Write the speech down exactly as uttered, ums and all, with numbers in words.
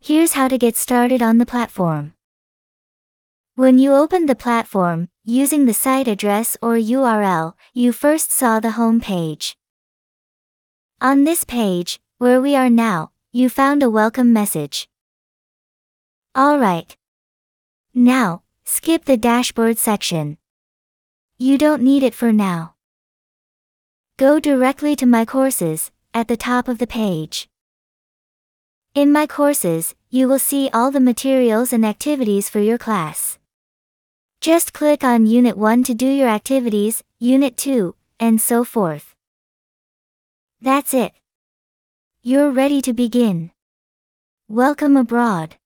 Here's how to get started on the platform. When you opened the platform, using the site address or U R L, you first saw the home page. On this page, where we are now, you found a welcome message. Alright. Now, skip the dashboard section. You don't need it for now. Go directly to My Courses, at the top of the page. In My Courses, you will see all the materials and activities for your class. Just click on Unit one to do your activities, Unit two, and so forth. That's it. You're ready to begin. Welcome abroad.